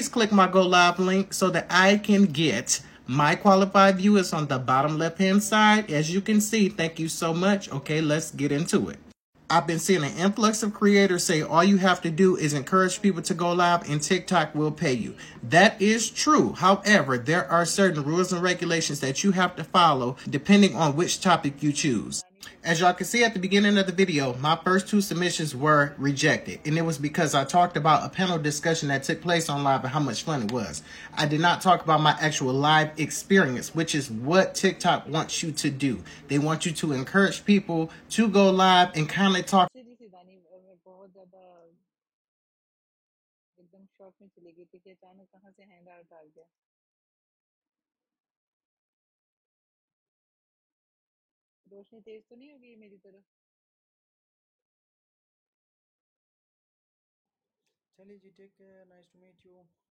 please click my Go Live link so that I can get my qualified viewers on the bottom left hand side. As you can see, thank you so much. Okay, let's get into it. I've been seeing an influx of creators say all you have to do is encourage people to go live and TikTok will pay you. That is true. However, there are certain rules and regulations that you have to follow depending on which topic you choose. As y'all can see at the beginning of the video, my first two submissions were rejected, and it was because I talked about a panel discussion that took place on live and how much fun it was. I did not talk about my actual live experience, which is what TikTok wants you to do. They want you to encourage people to go live and kind of talk. एकदम shock में चली गई थी कि अचानक कहाँ से hand out आ गया। रोशनी तेज तो नहीं होगी मेरी तरफ? चलिए जी, take care, nice to meet you.